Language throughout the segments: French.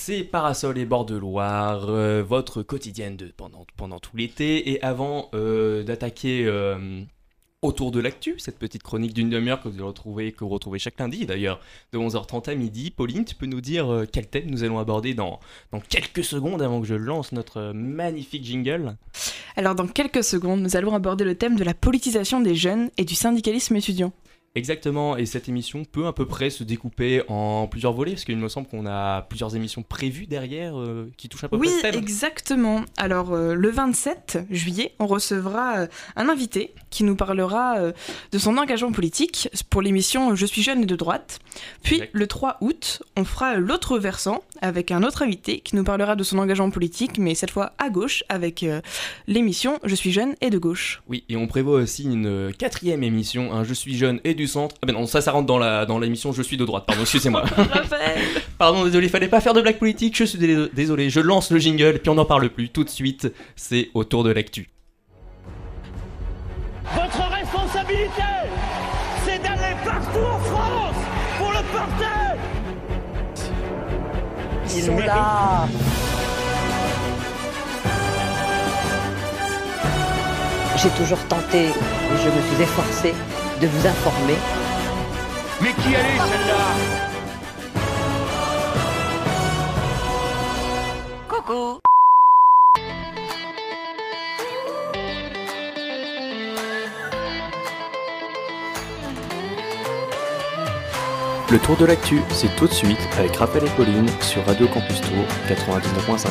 C'est Parasol et Bord de Loire, votre quotidienne pendant tout l'été. Et avant d'attaquer autour de l'actu, cette petite chronique d'une demi-heure que vous retrouvez chaque lundi d'ailleurs, de 11h30 à midi. Pauline, tu peux nous dire quel thème nous allons aborder dans quelques secondes avant que je lance notre magnifique jingle? Alors dans quelques secondes, nous allons aborder le thème de la politisation des jeunes et du syndicalisme étudiant. Exactement, et cette émission peut à peu près se découper en plusieurs volets, parce qu'il me semble qu'on a plusieurs émissions prévues derrière qui touchent à peu près ce thème. Oui, exactement. Alors le 27 juillet, on recevra un invité qui nous parlera de son engagement politique pour l'émission Je suis jeune et de droite. Puis Exact. le 3 août, on fera l'autre versant avec un autre invité qui nous parlera de son engagement politique, mais cette fois à gauche, avec l'émission Je suis jeune et de gauche. Oui, et on prévoit aussi une quatrième émission, un Je suis jeune et du centre. Ah ben non, ça rentre dans l'émission Je suis de droite, pardon, excusez-moi. Raphaël. Pardon, désolé, fallait pas faire de blague politique, je suis désolé, je lance le jingle, puis on n'en parle plus tout de suite, c'est autour de l'actu. Votre responsabilité, c'est d'aller partout en France pour le porter. Ils sont là. J'ai toujours tenté, et je me suis efforcé de vous informer. Mais qui elle est celle-là? Coucou. Le tour de l'actu, c'est tout de suite avec Raphaël et Pauline sur Radio Campus Tour 99.5.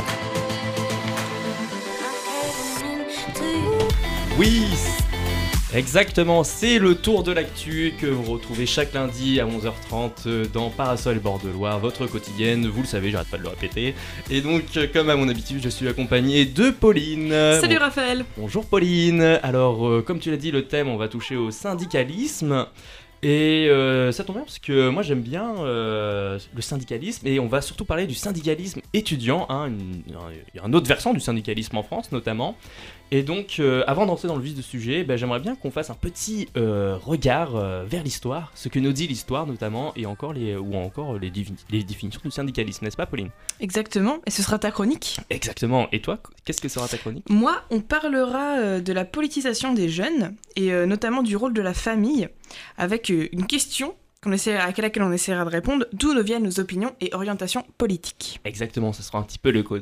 Oui, exactement, c'est le tour de l'actu que vous retrouvez chaque lundi à 11h30 dans Parasol et Bord de Loire, votre quotidienne, vous le savez, j'arrête pas de le répéter. Et donc, comme à mon habitude, je suis accompagné de Pauline. Salut Raphaël. Bonjour Pauline. Alors, comme tu l'as dit, le thème, on va toucher au syndicalisme. Et ça tombe bien parce que moi j'aime bien le syndicalisme et on va surtout parler du syndicalisme étudiant, hein, il y a un autre versant du syndicalisme en France notamment. Et donc avant d'entrer dans le vif du sujet, j'aimerais bien qu'on fasse un petit regard vers l'histoire, ce que nous dit l'histoire notamment et encore les définitions du syndicalisme, n'est-ce pas Pauline? Exactement, et ce sera ta chronique. Exactement, et toi, qu'est-ce que sera ta chronique? Moi, on parlera de la politisation des jeunes et notamment du rôle de la famille avec une question à laquelle on essaiera de répondre, d'où nous viennent nos opinions et orientations politiques. Exactement, ce sera un petit peu le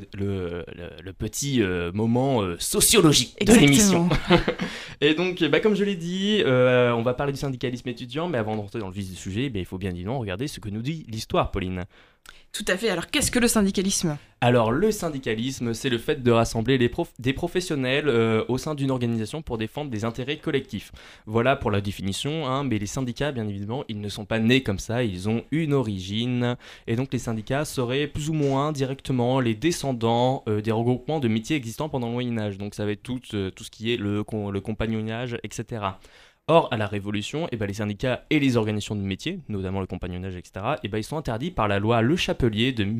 petit moment sociologique de Exactement. l'émission. Et donc, comme je l'ai dit, on va parler du syndicalisme étudiant, mais avant d'entrer dans le vif du sujet, il faut bien évidemment regarder ce que nous dit l'histoire, Pauline. Tout à fait, alors qu'est-ce que le syndicalisme ? Alors, le syndicalisme, c'est le fait de rassembler des professionnels au sein d'une organisation pour défendre des intérêts collectifs. Voilà pour la définition, hein, mais les syndicats, bien évidemment, ils ne sont pas nés comme ça, ils ont une origine. Et donc, les syndicats seraient plus ou moins directement les descendants des regroupements de métiers existants pendant le Moyen-Âge. Donc, ça va être tout ce qui est le compagnonnage, etc. Or, à la Révolution, les syndicats et les organisations de métiers, notamment le compagnonnage, etc., ils sont interdits par la loi Le Chapelier de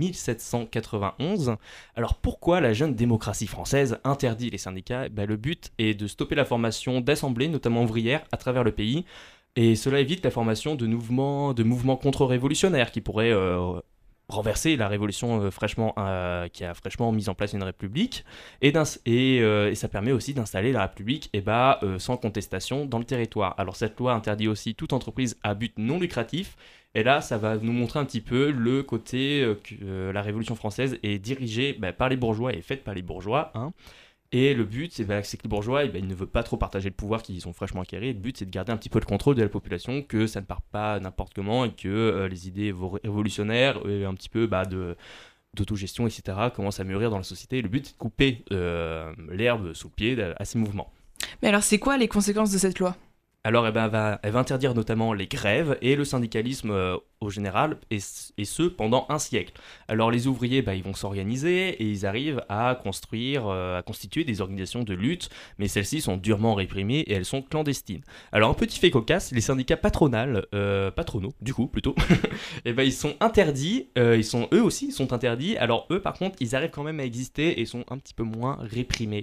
1791. Alors pourquoi la jeune démocratie française interdit les syndicats ? Le but est de stopper la formation d'assemblées, notamment ouvrières, à travers le pays. Et cela évite la formation de mouvements contre-révolutionnaires qui pourraient renverser la révolution qui a fraîchement mis en place une république et ça permet aussi d'installer la république sans contestation dans le territoire. Alors cette loi interdit aussi toute entreprise à but non lucratif et là ça va nous montrer un petit peu le côté que la révolution française est dirigée par les bourgeois et faite par les bourgeois, hein. Et le but, c'est que les bourgeois, ils ne veulent pas trop partager le pouvoir qu'ils ont fraîchement acquis. Le but, c'est de garder un petit peu le contrôle de la population, que ça ne part pas n'importe comment et que les idées révolutionnaires, et un petit peu d'autogestion, etc., commencent à mûrir dans la société. Le but, c'est de couper l'herbe sous le pied à ces mouvements. Mais alors, c'est quoi les conséquences de cette loi ? Alors, elle va interdire notamment les grèves et le syndicalisme au général, et ce, pendant un siècle. Alors, les ouvriers, ils vont s'organiser et ils arrivent à constituer des organisations de lutte, mais celles-ci sont durement réprimées et elles sont clandestines. Alors, un petit fait cocasse, les syndicats patronaux, du coup, plutôt, ils sont interdits, eux aussi, ils sont interdits. Alors, eux, par contre, ils arrivent quand même à exister et sont un petit peu moins réprimés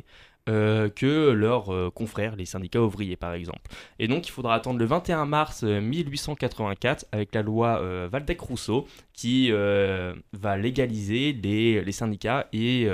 que leurs confrères, les syndicats ouvriers par exemple. Et donc il faudra attendre le 21 mars 1884 avec la loi Waldeck-Rousseau qui va légaliser les syndicats et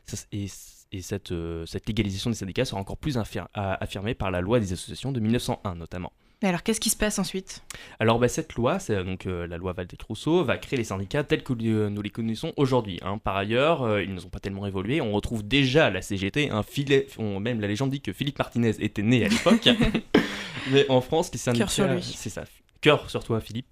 cette légalisation des syndicats sera encore plus affirmée par la loi des associations de 1901 notamment. Mais alors, qu'est-ce qui se passe ensuite ? Alors cette loi, c'est donc la loi Waldeck-Rousseau, va créer les syndicats tels que nous les connaissons aujourd'hui. Par ailleurs, ils ne sont pas tellement évolué. On retrouve déjà la CGT, même la légende dit que Philippe Martinez était né à l'époque. Mais en France, les syndicats... Cœur sur lui. C'est ça, cœur sur toi Philippe.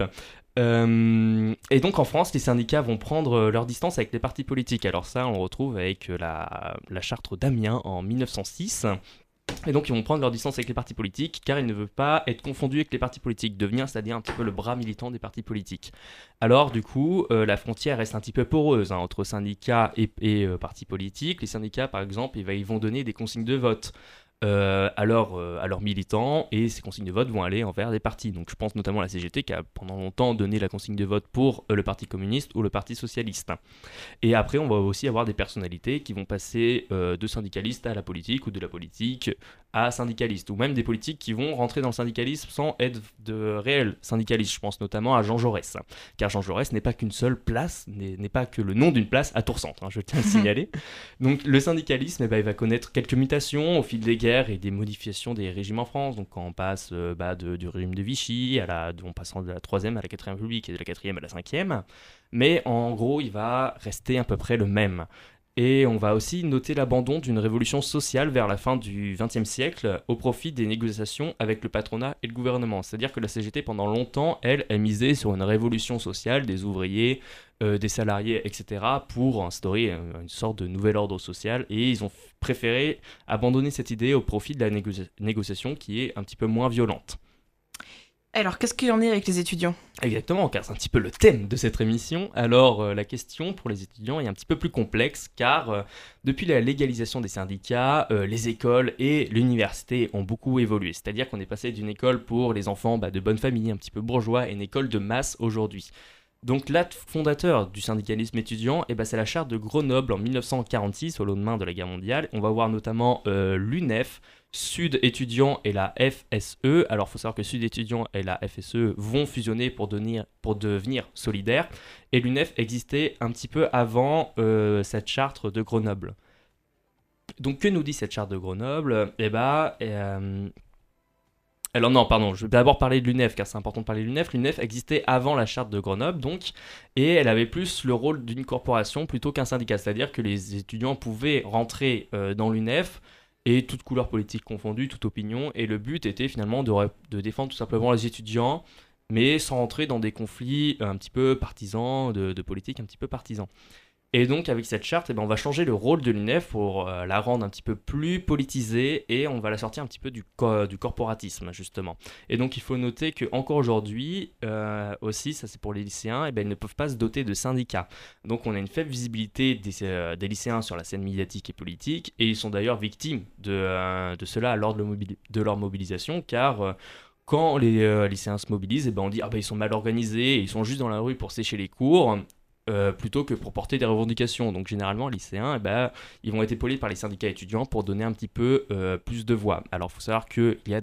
Et donc en France, les syndicats vont prendre leur distance avec les partis politiques. Alors ça, on le retrouve avec la charte d'Amiens en 1906. Et donc ils vont prendre leur distance avec les partis politiques car ils ne veulent pas être confondus avec les partis politiques, devenir c'est-à-dire un petit peu le bras militant des partis politiques. Alors du coup, la frontière reste un petit peu poreuse entre syndicats et partis politiques. Les syndicats par exemple, ils vont donner des consignes de vote à leurs militants et ces consignes de vote vont aller envers des partis. Donc je pense notamment à la CGT qui a pendant longtemps donné la consigne de vote pour le Parti communiste ou le Parti socialiste. Et après on va aussi avoir des personnalités qui vont passer de syndicalistes à la politique ou de la politique à syndicalistes, ou même des politiques qui vont rentrer dans le syndicalisme sans être de réels syndicalistes. Je pense notamment à Jean Jaurès, car Jean Jaurès n'est pas qu'une seule place, n'est pas que le nom d'une place à Tours-Centre, je tiens à le signaler. Donc le syndicalisme, il va connaître quelques mutations au fil des guerres et des modifications des régimes en France. Donc quand on passe du régime de Vichy, en passant de la 3e à la 4e République et de la 4e à la 5e, mais en gros il va rester à peu près le même. Et on va aussi noter l'abandon d'une révolution sociale vers la fin du XXe siècle au profit des négociations avec le patronat et le gouvernement. C'est-à-dire que la CGT, pendant longtemps, elle misait sur une révolution sociale des ouvriers, des salariés, etc. pour instaurer une sorte de nouvel ordre social. Et ils ont préféré abandonner cette idée au profit de la négociation qui est un petit peu moins violente. Alors, qu'est-ce qu'il en est avec les étudiants ? Exactement, car c'est un petit peu le thème de cette émission. Alors, la question pour les étudiants est un petit peu plus complexe, car depuis la légalisation des syndicats, les écoles et l'université ont beaucoup évolué. C'est-à-dire qu'on est passé d'une école pour les enfants de bonne famille, un petit peu bourgeois, à une école de masse aujourd'hui. Donc l'acte fondateur du syndicalisme étudiant, c'est la charte de Grenoble en 1946, au lendemain de la guerre mondiale. On va voir notamment l'UNEF, Sud étudiant et la FSE. Alors il faut savoir que Sud étudiant et la FSE vont fusionner pour devenir solidaires. Et l'UNEF existait un petit peu avant cette charte de Grenoble. Donc que nous dit cette charte de Grenoble ? Alors non, pardon, je vais d'abord parler de l'UNEF, car c'est important de parler de l'UNEF. L'UNEF existait avant la charte de Grenoble, donc, et elle avait plus le rôle d'une corporation plutôt qu'un syndicat. C'est-à-dire que les étudiants pouvaient rentrer dans l'UNEF, et toute couleur politique confondue, toute opinion, et le but était finalement de défendre tout simplement les étudiants, mais sans rentrer dans des conflits un petit peu partisans, de politique un petit peu partisans. Et donc avec cette charte, on va changer le rôle de l'UNEF pour la rendre un petit peu plus politisée et on va la sortir un petit peu du corporatisme justement. Et donc il faut noter qu'encore aujourd'hui, aussi, ça c'est pour les lycéens, ils ne peuvent pas se doter de syndicats. Donc on a une faible visibilité des lycéens sur la scène médiatique et politique et ils sont d'ailleurs victimes de cela lors de leur mobilisation car... quand les lycéens se mobilisent, on dit ils sont mal organisés, ils sont juste dans la rue pour sécher les cours, plutôt que pour porter des revendications. Donc généralement, les lycéens, ils vont être épaulés par les syndicats étudiants pour donner un petit peu plus de voix. Alors il faut savoir qu'il y a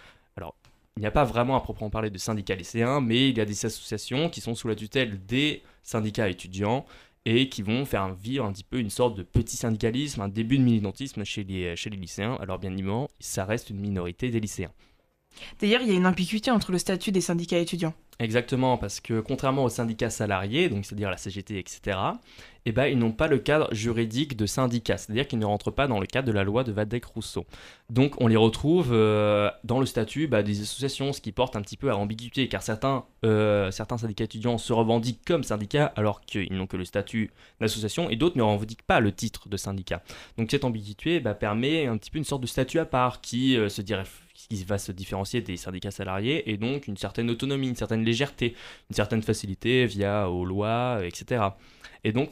il n'y a pas vraiment à proprement parler de syndicats lycéens, mais il y a des associations qui sont sous la tutelle des syndicats étudiants et qui vont faire vivre un petit peu une sorte de petit syndicalisme, un début de militantisme chez les lycéens. Alors bien évidemment, ça reste une minorité des lycéens. D'ailleurs, il y a une ambiguïté entre le statut des syndicats étudiants. Exactement, parce que contrairement aux syndicats salariés, donc c'est-à-dire la CGT, etc., ils n'ont pas le cadre juridique de syndicat, c'est-à-dire qu'ils ne rentrent pas dans le cadre de la loi de Waldeck-Rousseau. Donc on les retrouve dans le statut des associations, ce qui porte un petit peu à ambiguïté, car certains syndicats étudiants se revendiquent comme syndicats alors qu'ils n'ont que le statut d'association, et d'autres ne revendiquent pas le titre de syndicat. Donc cette ambiguïté permet un petit peu une sorte de statut à part qui va se différencier des syndicats salariés et donc une certaine autonomie, une certaine légèreté, une certaine facilité aux lois, etc. Et donc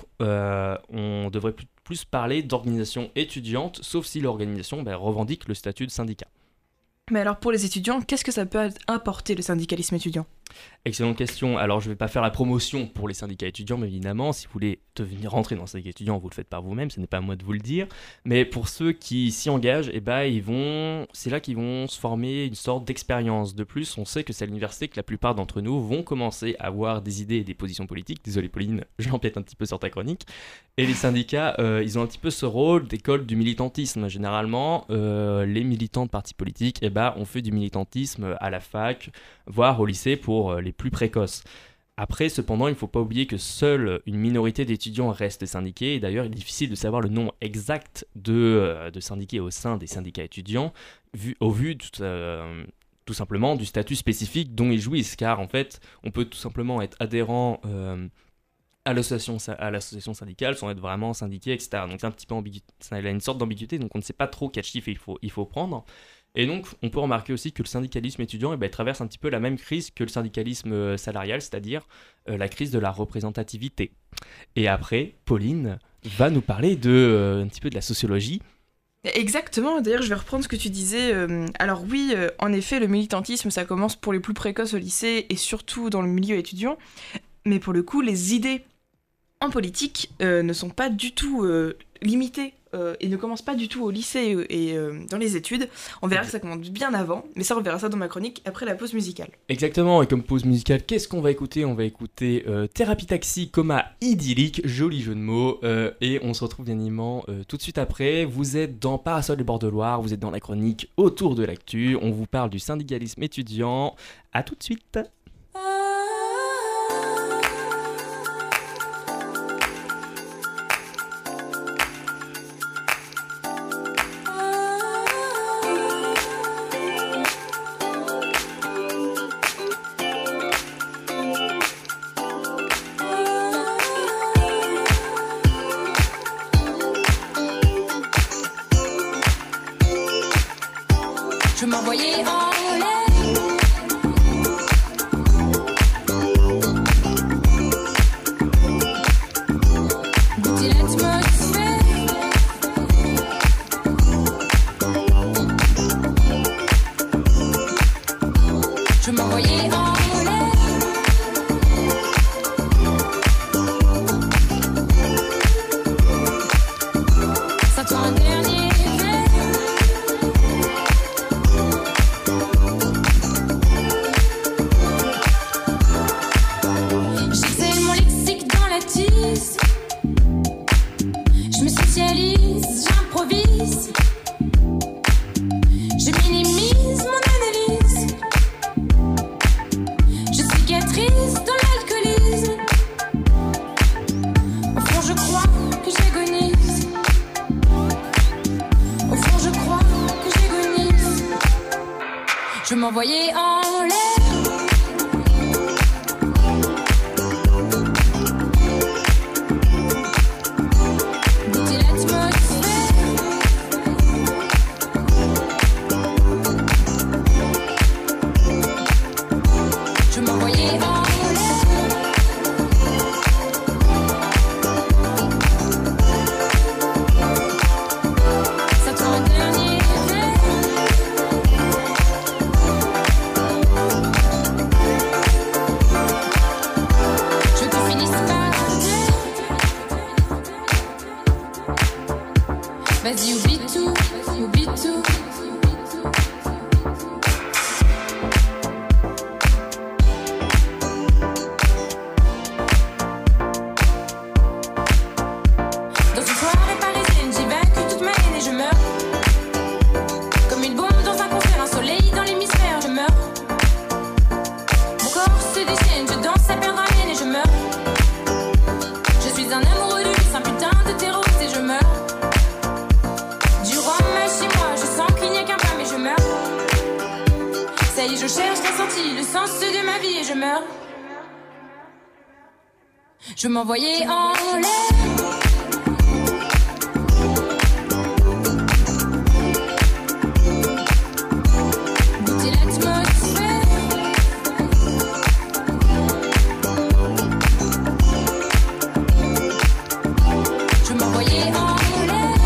on devrait plus parler d'organisation étudiante, sauf si l'organisation revendique le statut de syndicat. Mais alors pour les étudiants, qu'est-ce que ça peut apporter le syndicalisme étudiant ? Excellente question. Alors, je ne vais pas faire la promotion pour les syndicats étudiants, mais évidemment, si vous voulez rentrer dans le syndicat étudiant, vous le faites par vous-même, ce n'est pas à moi de vous le dire. Mais pour ceux qui s'y engagent, c'est là qu'ils vont se former une sorte d'expérience. De plus, on sait que c'est à l'université que la plupart d'entre nous vont commencer à avoir des idées et des positions politiques. Désolé Pauline, j'empiète un petit peu sur ta chronique. Et les syndicats, ils ont un petit peu ce rôle d'école du militantisme. Généralement, les militants de partis politiques, ont fait du militantisme à la fac, voire au lycée pour les plus précoces. Après, cependant, il ne faut pas oublier que seule une minorité d'étudiants reste syndiqués. Et d'ailleurs, il est difficile de savoir le nombre exact de syndiqués au sein des syndicats étudiants, au vu tout simplement du statut spécifique dont ils jouissent. Car en fait, on peut tout simplement être adhérent à l'association syndicale sans être vraiment syndiqué, etc. Donc c'est un petit peu ça a une sorte d'ambiguïté, donc on ne sait pas trop quel chiffre il faut prendre. Et donc, on peut remarquer aussi que le syndicalisme étudiant traverse un petit peu la même crise que le syndicalisme salarial, c'est-à-dire la crise de la représentativité. Et après, Pauline va nous parler un petit peu de la sociologie. Exactement, d'ailleurs je vais reprendre ce que tu disais. Alors oui, en effet, le militantisme, ça commence pour les plus précoces au lycée et surtout dans le milieu étudiant. Mais pour le coup, les idées en politique ne sont pas du tout limitées et ne commencent pas du tout au lycée et dans les études. On verra que ça commence bien avant, mais ça on verra ça dans ma chronique après la pause musicale. Exactement, et comme pause musicale, qu'est-ce qu'on va écouter ? On va écouter Thérapie Taxi, Coma Idyllique, joli jeu de mots, et on se retrouve bien évidemment tout de suite après. Vous êtes dans Parasol des Bords de Loire, vous êtes dans la chronique Autour de l'actu, on vous parle du syndicalisme étudiant. À tout de suite. Je m'envoyais en l'air. Goûter l'atmosphère. Je m'envoyais en l'air. Ça toi un dernier verre. Je me socialise, j'improvise, je minimise mon analyse, je cicatrise dans l'alcoolisme. Au fond je crois que j'agonise, au fond je crois que j'agonise. Je m'envoyais en l'air. Vas-y, oublie tout, oublie tout. Dans une soirée parisienne, j'évacue toute ma haine et je meurs. Comme une bombe dans un concert, un soleil dans l'hémisphère, je meurs. Mon corps se déchaîne, je danse à perdre la mienne et je meurs. Je suis un amoureux de luxe, un putain de terroriste et je meurs. Ça y est, je cherche la sortie, le sens de ma vie et je meurs. Je m'envoyais en l'air. Goûter l'atmosphère. Je m'envoyais en l'air.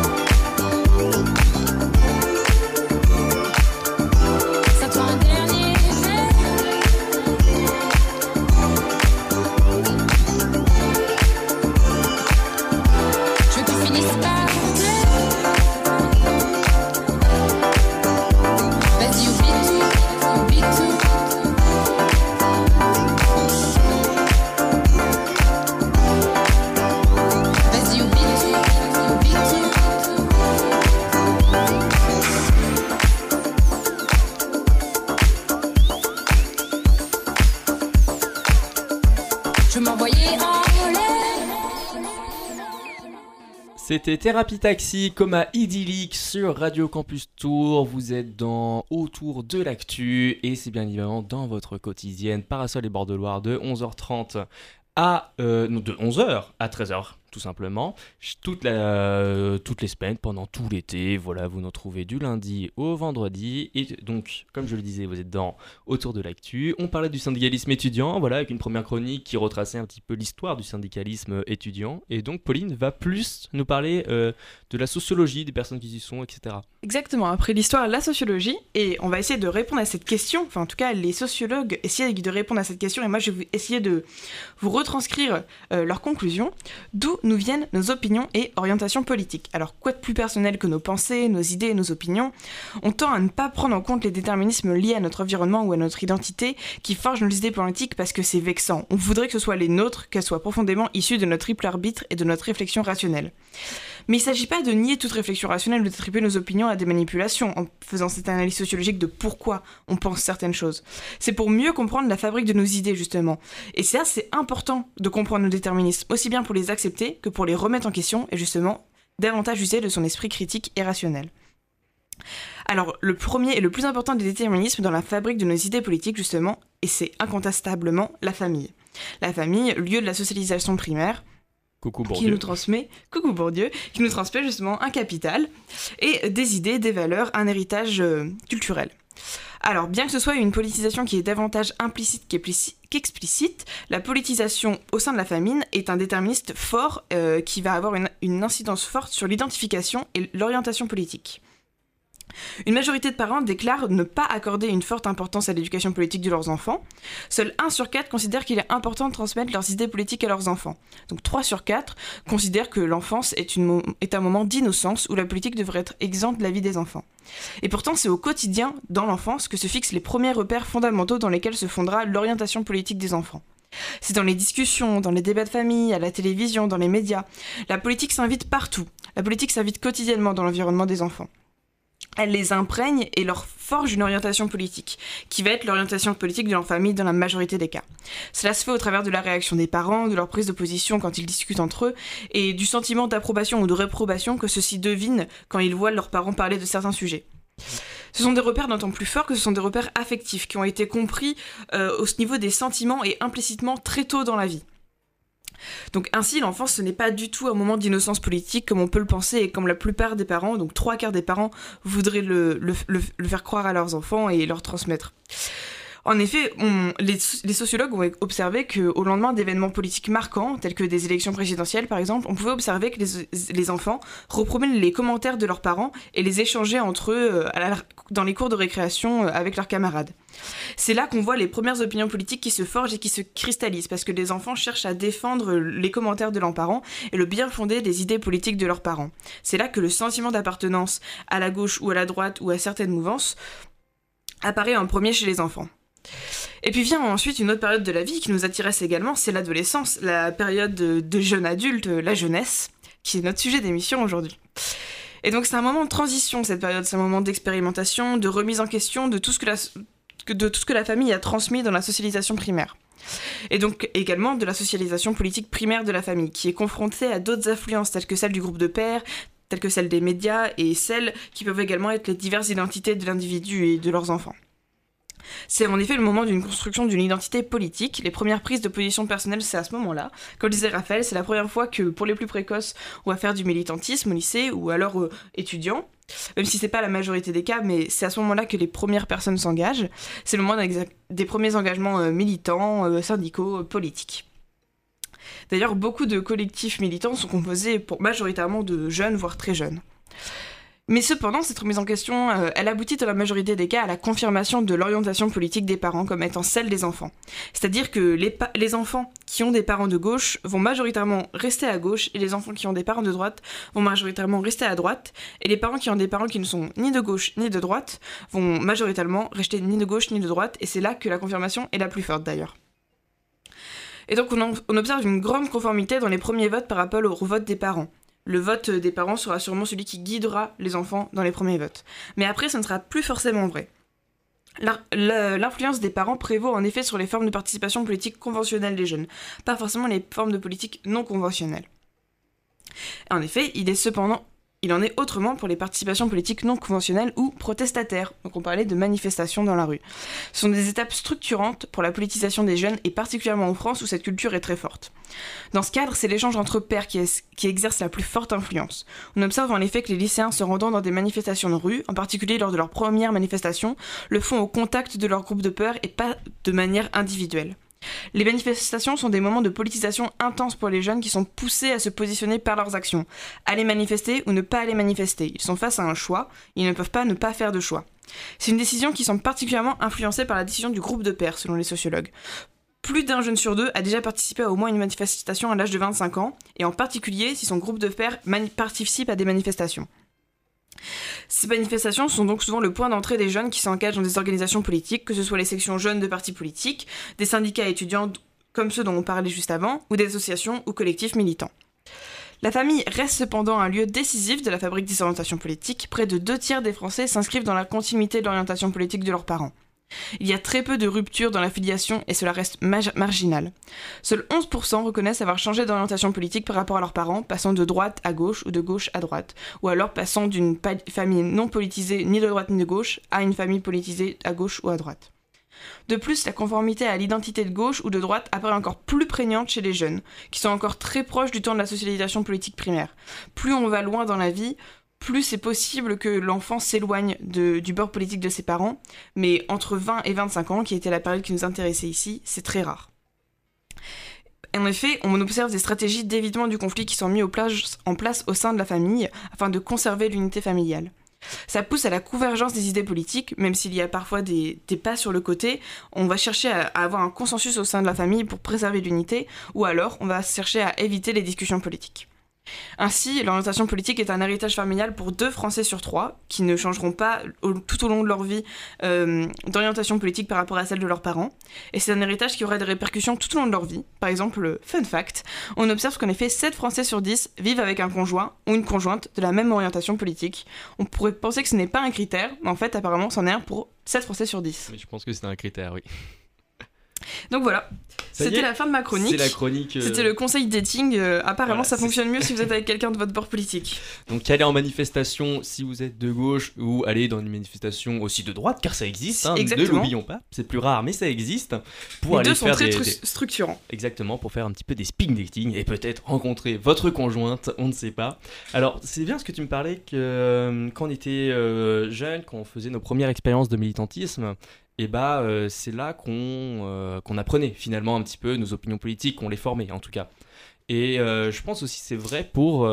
Ça toi un dernier. pieds en l'air. C'était Thérapie Taxi, coma idyllique sur Radio Campus Tour. Vous êtes dans Autour de l'actu et c'est bien évidemment dans votre quotidienne Parasol et Bord de Loire de 11h30 de 11h à 13h. Tout simplement, toutes les semaines, pendant tout l'été, voilà, vous nous trouvez du lundi au vendredi, et donc, comme je le disais, vous êtes dans Autour de l'actu, on parlait du syndicalisme étudiant, voilà, avec une première chronique qui retraçait un petit peu l'histoire du syndicalisme étudiant, et donc Pauline va plus nous parler de la sociologie des personnes qui y sont, etc. Exactement, après l'histoire, la sociologie, et on va essayer de répondre à cette question, enfin en tout cas les sociologues essayent de répondre à cette question, et moi je vais essayer de vous retranscrire leurs conclusions, d'où nous viennent nos opinions et orientations politiques. Alors quoi de plus personnel que nos pensées, nos idées et nos opinions? On tend à ne pas prendre en compte les déterminismes liés à notre environnement ou à notre identité qui forgent nos idées politiques parce que c'est vexant. On voudrait que ce soit les nôtres, qu'elles soient profondément issues de notre triple arbitre et de notre réflexion rationnelle. Mais il ne s'agit pas de nier toute réflexion rationnelle ou d'attribuer nos opinions à des manipulations en faisant cette analyse sociologique de pourquoi on pense certaines choses. C'est pour mieux comprendre la fabrique de nos idées, justement. Et ça, c'est important de comprendre nos déterminismes, aussi bien pour les accepter que pour les remettre en question et justement davantage user de son esprit critique et rationnel. Alors, le premier et le plus important des déterminismes dans la fabrique de nos idées politiques, justement, et c'est incontestablement la famille. La famille, lieu de la socialisation primaire, Coucou Bourdieu. Coucou Bourdieu, qui nous transmet justement un capital et des idées, des valeurs, un héritage culturel. Alors, bien que ce soit une politisation qui est davantage implicite qu'explicite, la politisation au sein de la famille est un déterministe fort qui va avoir une incidence forte sur l'identification et l'orientation politique. Une majorité de parents déclarent ne pas accorder une forte importance à l'éducation politique de leurs enfants. Seul 1 sur 4 considère qu'il est important de transmettre leurs idées politiques à leurs enfants. Donc 3 sur 4 considèrent que l'enfance est un moment d'innocence où la politique devrait être exempte de la vie des enfants. Et pourtant, c'est au quotidien, dans l'enfance, que se fixent les premiers repères fondamentaux dans lesquels se fondera l'orientation politique des enfants. C'est dans les discussions, dans les débats de famille, à la télévision, dans les médias. La politique s'invite partout. La politique s'invite quotidiennement dans l'environnement des enfants. Elle les imprègne et leur forge une orientation politique, qui va être l'orientation politique de leur famille dans la majorité des cas. Cela se fait au travers de la réaction des parents, de leur prise de position quand ils discutent entre eux, et du sentiment d'approbation ou de réprobation que ceux-ci devinent quand ils voient leurs parents parler de certains sujets. Ce sont des repères d'autant plus forts que ce sont des repères affectifs, qui ont été compris au niveau des sentiments et implicitement très tôt dans la vie. Donc ainsi, l'enfance, ce n'est pas du tout un moment d'innocence politique comme on peut le penser et comme la plupart des parents, donc 3/4 des parents, voudraient le faire croire à leurs enfants et leur transmettre. En effet, les sociologues ont observé qu'au lendemain d'événements politiques marquants, tels que des élections présidentielles par exemple, on pouvait observer que les enfants reprenaient les commentaires de leurs parents et les échangeaient entre eux dans les cours de récréation avec leurs camarades. C'est là qu'on voit les premières opinions politiques qui se forgent et qui se cristallisent, parce que les enfants cherchent à défendre les commentaires de leurs parents et le bien fondé des idées politiques de leurs parents. C'est là que le sentiment d'appartenance à la gauche ou à la droite ou à certaines mouvances apparaît en premier chez les enfants. Et puis vient ensuite une autre période de la vie qui nous intéresse également, c'est l'adolescence, la période de jeune adulte, la jeunesse, qui est notre sujet d'émission aujourd'hui. Et donc c'est un moment de transition, cette période, c'est un moment d'expérimentation, de remise en question de tout ce que la famille a transmis dans la socialisation primaire. Et donc également de la socialisation politique primaire de la famille, qui est confrontée à d'autres influences telles que celles du groupe de pairs, telles que celles des médias et celles qui peuvent également être les diverses identités de l'individu et de leurs enfants. C'est en effet le moment d'une construction d'une identité politique. Les premières prises de position personnelle, c'est à ce moment-là. Comme disait Raphaël, c'est la première fois que, pour les plus précoces, on va faire du militantisme au lycée ou alors étudiant. Même si c'est pas la majorité des cas, mais c'est à ce moment-là que les premières personnes s'engagent. C'est le moment des premiers engagements militants, syndicaux, politiques. D'ailleurs, beaucoup de collectifs militants sont composés majoritairement de jeunes, voire très jeunes. Mais cependant, cette remise en question, elle aboutit dans la majorité des cas à la confirmation de l'orientation politique des parents comme étant celle des enfants. C'est-à-dire que les enfants qui ont des parents de gauche vont majoritairement rester à gauche, et les enfants qui ont des parents de droite vont majoritairement rester à droite, et les parents qui ont des parents qui ne sont ni de gauche ni de droite vont majoritairement rester ni de gauche ni de droite, et c'est là que la confirmation est la plus forte d'ailleurs. Et donc on observe une grande conformité dans les premiers votes par rapport au vote des parents. Le vote des parents sera sûrement celui qui guidera les enfants dans les premiers votes. Mais après, ce ne sera plus forcément vrai. L'influence des parents prévaut en effet sur les formes de participation politique conventionnelle des jeunes, pas forcément les formes de politique non conventionnelles. En effet, il en est autrement pour les participations politiques non conventionnelles ou protestataires. Donc on parlait de manifestations dans la rue. Ce sont des étapes structurantes pour la politisation des jeunes et particulièrement en France où cette culture est très forte. Dans ce cadre, c'est l'échange entre pairs qui exerce la plus forte influence. On observe en effet que les lycéens se rendant dans des manifestations de rue, en particulier lors de leur première manifestation, le font au contact de leur groupe de pairs et pas de manière individuelle. Les manifestations sont des moments de politisation intense pour les jeunes qui sont poussés à se positionner par leurs actions. Aller manifester ou ne pas aller manifester. Ils sont face à un choix, ils ne peuvent pas ne pas faire de choix. C'est une décision qui semble particulièrement influencée par la décision du groupe de pairs, selon les sociologues. Plus d'un jeune sur deux a déjà participé à au moins une manifestation à l'âge de 25 ans, et en particulier si son groupe de pairs participe à des manifestations. Ces manifestations sont donc souvent le point d'entrée des jeunes qui s'engagent dans des organisations politiques, que ce soit les sections jeunes de partis politiques, des syndicats étudiants comme ceux dont on parlait juste avant, ou des associations ou collectifs militants. La famille reste cependant un lieu décisif de la fabrique des orientations politiques. Près de 2/3 des Français s'inscrivent dans la continuité de l'orientation politique de leurs parents. Il y a très peu de ruptures dans la filiation et cela reste marginal. Seuls 11% reconnaissent avoir changé d'orientation politique par rapport à leurs parents, passant de droite à gauche ou de gauche à droite, ou alors passant d'une famille non politisée ni de droite ni de gauche à une famille politisée à gauche ou à droite. De plus, la conformité à l'identité de gauche ou de droite apparaît encore plus prégnante chez les jeunes, qui sont encore très proches du temps de la socialisation politique primaire. Plus on va loin dans la vie, plus c'est possible que l'enfant s'éloigne du bord politique de ses parents, mais entre 20 et 25 ans, qui était la période qui nous intéressait ici, c'est très rare. En effet, on observe des stratégies d'évitement du conflit qui sont mises en place au sein de la famille, afin de conserver l'unité familiale. Ça pousse à la convergence des idées politiques, même s'il y a parfois des pas sur le côté, on va chercher à avoir un consensus au sein de la famille pour préserver l'unité, ou alors on va chercher à éviter les discussions politiques. Ainsi, l'orientation politique est un héritage familial pour 2 Français sur 3 qui ne changeront pas tout au long de leur vie d'orientation politique par rapport à celle de leurs parents. Et c'est un héritage qui aura des répercussions tout au long de leur vie. Par exemple, fun fact, on observe qu'en effet 7 Français sur 10 vivent avec un conjoint ou une conjointe de la même orientation politique. On pourrait penser que ce n'est pas un critère, mais en fait apparemment c'en est un pour 7 Français sur 10. Mais je pense que c'est un critère, oui. Donc voilà, c'était la fin de ma chronique. C'est la chronique. C'était le conseil dating. Apparemment, voilà, ça fonctionne mieux si vous êtes avec quelqu'un de votre bord politique. Donc, allez en manifestation si vous êtes de gauche ou allez dans une manifestation aussi de droite, car ça existe. Ne l'oublions pas. C'est plus rare, mais ça existe. Les deux sont très structurants. Exactement, pour faire un petit peu des speed dating et peut-être rencontrer votre conjointe, on ne sait pas. Alors, c'est bien ce que tu me parlais que quand on était jeune, quand on faisait nos premières expériences de militantisme. Et c'est là qu'on apprenait finalement un petit peu nos opinions politiques, qu'on les formait en tout cas. Et je pense aussi que c'est vrai pour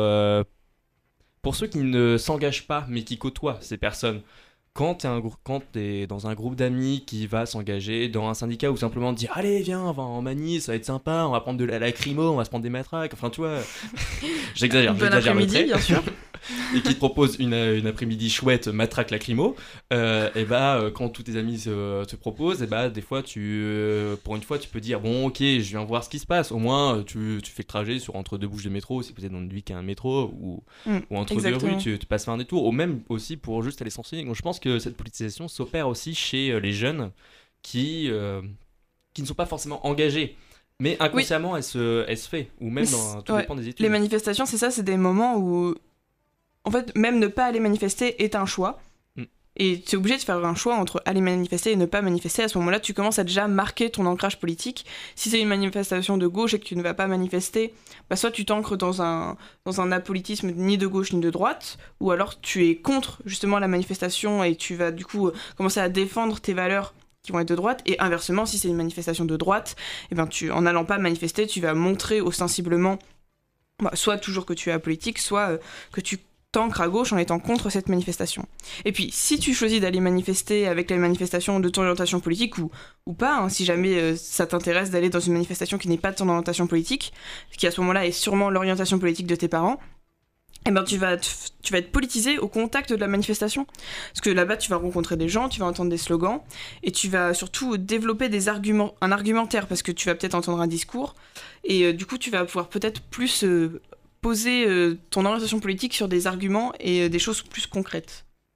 ceux qui ne s'engagent pas mais qui côtoient ces personnes. Quand t'es dans un groupe d'amis qui va s'engager dans un syndicat ou simplement dire allez viens on va en manie, ça va être sympa, on va prendre de la lacrymo, on va se prendre des matraques, enfin tu vois, j'exagère. Bon après-midi bien sûr. Et qui te propose une après-midi chouette matraque lacrymo, quand tous tes amis te proposent, des fois pour une fois tu peux dire bon ok je viens voir ce qui se passe, au moins tu fais le trajet entre 2 bouches de métro si vous êtes dans une ville qui a un métro ou entre exactement. 2 rues tu passes faire un détour, ou même aussi pour juste aller s'enseigner. Donc je pense que cette politisation s'opère aussi chez les jeunes qui ne sont pas forcément engagés. Mais inconsciemment, elle se fait, ou même tout dépend des études. Les manifestations, c'est ça, c'est des moments où, en fait, même ne pas aller manifester est un choix. Et tu es obligé de faire un choix entre aller manifester et ne pas manifester. À ce moment-là, tu commences à déjà marquer ton ancrage politique. Si c'est une manifestation de gauche et que tu ne vas pas manifester, soit tu t'ancres dans un apolitisme ni de gauche ni de droite, ou alors tu es contre justement la manifestation et tu vas du coup commencer à défendre tes valeurs qui vont être de droite. Et inversement, si c'est une manifestation de droite, en n'allant pas manifester, tu vas montrer ostensiblement soit toujours que tu es apolitique, soit que tu t'ancres à gauche en étant contre cette manifestation. Et puis, si tu choisis d'aller manifester avec la manifestation de ton orientation politique ou pas, si jamais ça t'intéresse d'aller dans une manifestation qui n'est pas de ton orientation politique, qui à ce moment-là est sûrement l'orientation politique de tes parents, tu vas être politisé au contact de la manifestation. Parce que là-bas, tu vas rencontrer des gens, tu vas entendre des slogans, et tu vas surtout développer un argumentaire, parce que tu vas peut-être entendre un discours, et du coup, tu vas pouvoir peut-être plus poser ton orientation politique sur des arguments et des choses plus concrètes.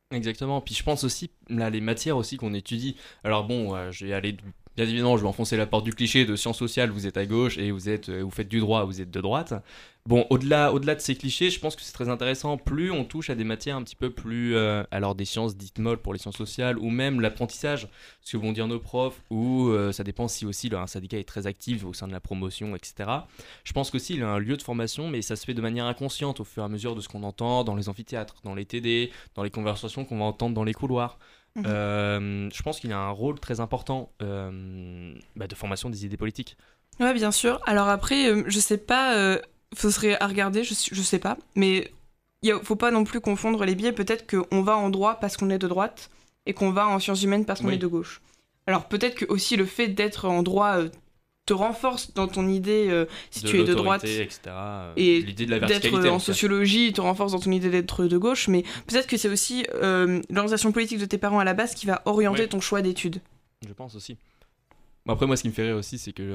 Exactement. Puis je pense aussi, là, les matières aussi qu'on étudie. Alors bon, je vais aller. Bien évidemment, je vais enfoncer la porte du cliché de sciences sociales, vous êtes à gauche et vous faites du droit, vous êtes de droite. Bon, au-delà de ces clichés, je pense que c'est très intéressant. Plus on touche à des matières un petit peu plus, alors des sciences dites molles pour les sciences sociales, ou même l'apprentissage, ce que vont dire nos profs, ou ça dépend si aussi un syndicat est très actif au sein de la promotion, etc. Je pense qu'aussi il y a un lieu de formation, mais ça se fait de manière inconsciente au fur et à mesure de ce qu'on entend dans les amphithéâtres, dans les TD, dans les conversations qu'on va entendre dans les couloirs. Je pense qu'il y a un rôle très important de formation des idées politiques. Ouais, bien sûr. Alors après, je sais pas, ce serait à regarder, je sais pas, mais faut pas non plus confondre les biais. Peut-être qu'on va en droit parce qu'on est de droite et qu'on va en sciences humaines parce qu'on est de gauche. Alors peut-être que aussi le fait d'être en droit te renforce dans ton idée si tu es de droite, etc. Et l'idée de la verticalité d'être en sociologie te renforce dans ton idée d'être de gauche, mais peut-être que c'est aussi l'orientation politique de tes parents à la base qui va orienter ton choix d'études. Je pense aussi. Bon, après, moi, ce qui me fait rire aussi, c'est que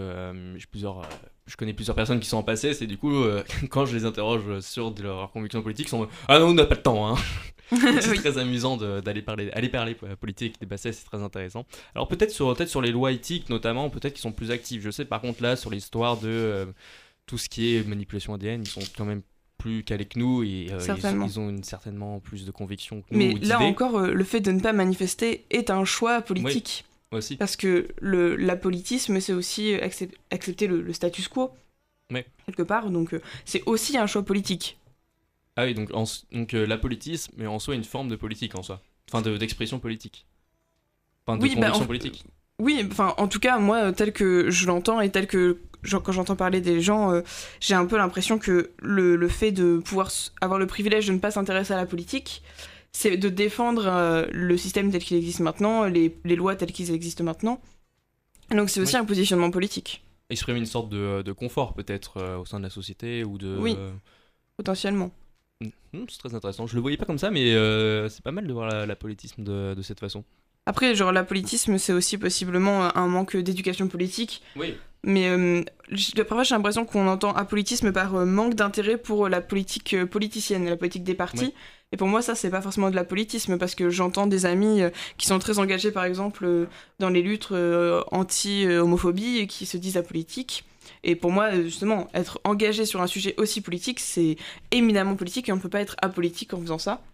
je connais plusieurs personnes qui sont en passé, c'est du coup, quand je les interroge sur leurs convictions politiques, ils sont ah non, on n'a pas le temps, hein. C'est très amusant d'aller parler politique, débattre, c'est très intéressant. Alors peut-être sur les lois éthiques notamment, peut-être qu'ils sont plus actifs. Je sais par contre là, sur l'histoire de tout ce qui est manipulation ADN, ils sont quand même plus calés que nous et ils ont certainement plus de convictions que nous. Mais là encore, le fait de ne pas manifester est un choix politique. Oui. Aussi. Parce que l'apolitisme, c'est aussi accepter le status quo, quelque part, donc c'est aussi un choix politique. Ah oui, donc l'apolitisme, mais en soi une forme de politique en soi, enfin d'expression politique, enfin de conviction politique. Oui, enfin en tout cas, moi, tel que je l'entends et tel que quand j'entends parler des gens, j'ai un peu l'impression que le fait de pouvoir avoir le privilège de ne pas s'intéresser à la politique, c'est de défendre le système tel qu'il existe maintenant, les lois telles qu'ils existent maintenant. Donc c'est aussi un positionnement politique. Exprimer une sorte de confort peut-être au sein de la société ou de... Oui, potentiellement. C'est très intéressant. Je le voyais pas comme ça, mais c'est pas mal de voir l'apolitisme de cette façon. Après, l'apolitisme, c'est aussi possiblement un manque d'éducation politique. Oui. Mais parfois, j'ai l'impression qu'on entend apolitisme par manque d'intérêt pour la politique politicienne, la politique des partis. Oui. Et pour moi, ça, c'est pas forcément de l'apolitisme, parce que j'entends des amis qui sont très engagés, par exemple, dans les luttes anti-homophobie et qui se disent apolitiques. Et pour moi, justement, être engagé sur un sujet aussi politique, c'est éminemment politique et on ne peut pas être apolitique en faisant ça.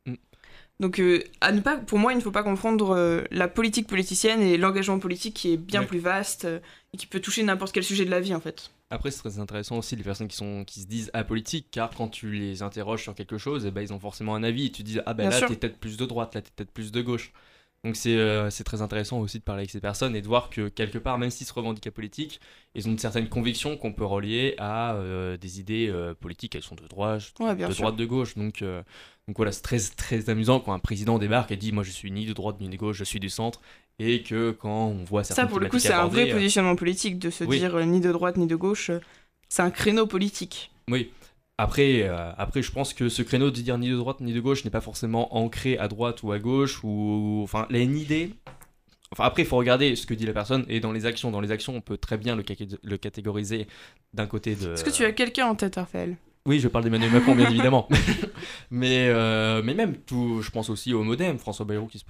Donc, pour moi, il ne faut pas confondre la politique politicienne et l'engagement politique qui est bien plus vaste et qui peut toucher n'importe quel sujet de la vie, en fait. Après, c'est très intéressant aussi les personnes qui se disent apolitiques, car quand tu les interroges sur quelque chose, ils ont forcément un avis et tu te dis là, t'es peut-être plus de droite, là, t'es peut-être plus de gauche. Donc c'est très intéressant aussi de parler avec ces personnes et de voir que quelque part, même s'ils se revendiquent apolitiques, ils ont une certaine conviction qu'on peut relier à des idées politiques. Elles sont de droite, de gauche. Donc voilà, c'est très, très amusant quand un président débarque et dit « Moi, je suis ni de droite ni de gauche, je suis du centre ». Et que quand on voit certaines ça, pour le coup, c'est un vrai positionnement politique de se dire ni de droite ni de gauche. C'est un créneau politique. Oui. Après, je pense que ce créneau de dire ni de droite ni de gauche n'est pas forcément ancré à droite ou à gauche. Enfin, il y a une idée. Enfin, après, il faut regarder ce que dit la personne. Et dans les actions, on peut très bien le catégoriser d'un côté de... Est-ce que tu as quelqu'un en tête, Raphaël ? Oui, je parle d'Emmanuel Macron, bien évidemment. mais même, je pense aussi au MoDem, François Bayrou qui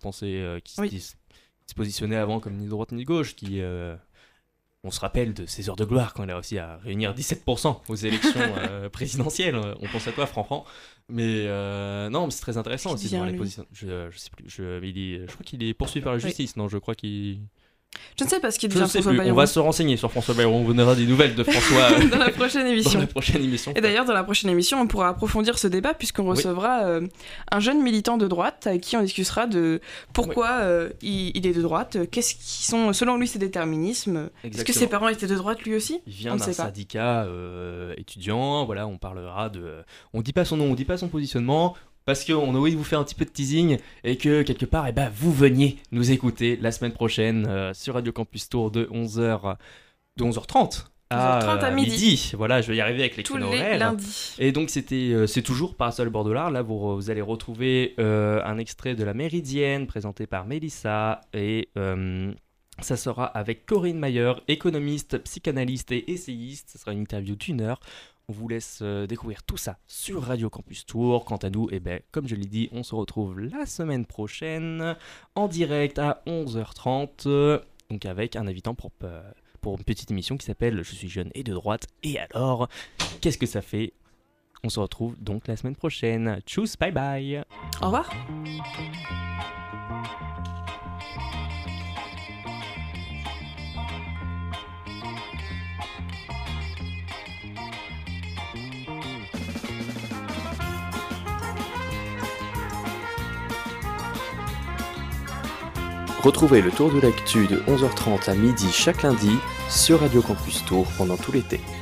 se positionnait avant comme ni de droite ni de gauche, on se rappelle de ses heures de gloire quand il a réussi à réunir 17% aux élections présidentielles. On pense à toi, Franfran. Mais non, mais c'est très intéressant aussi de voir les positions. Je sais plus. Je crois qu'il est poursuivi par la justice. Non, je crois qu'il... Je ne sais pas ce qu'il devient François Bayrou. On va se renseigner sur François Bayrou. On vous donnera des nouvelles de François dans la prochaine émission. Et d'ailleurs, dans la prochaine émission, on pourra approfondir ce débat puisqu'on recevra un jeune militant de droite avec qui on discutera de pourquoi il est de droite, qu'est-ce qui sont selon lui ses déterminismes. Exactement. Est-ce que ses parents étaient de droite lui aussi ? Il vient d'un syndicat étudiant. Voilà, on parlera de. On dit pas son nom, on dit pas son positionnement. Parce qu'on a envie de vous faire un petit peu de teasing et que quelque part, vous veniez nous écouter la semaine prochaine sur Radio Campus Tour de 11h30 à midi. Voilà, je vais y arriver avec les créneaux horaires. Tous les lundis. Et donc c'est toujours Parasol bord de l'art. Là, vous allez retrouver un extrait de La Méridienne présenté par Mélissa et ça sera avec Corinne Mayer, économiste, psychanalyste et essayiste. Ce sera une interview d'1 heure. On vous laisse découvrir tout ça sur Radio Campus Tour. Quant à nous, comme je l'ai dit, on se retrouve la semaine prochaine en direct à 11h30, donc avec un invitant pour une petite émission qui s'appelle « Je suis jeune et de droite ». Et alors, qu'est-ce que ça fait ? On se retrouve donc la semaine prochaine. Tchuss, bye bye. Au revoir. Retrouvez le tour de l'actu de 11h30 à midi chaque lundi sur Radio Campus Tour pendant tout l'été.